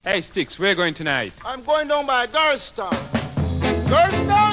Hey, Sticks, where are you going tonight? I'm going down by Garstown. Garstown?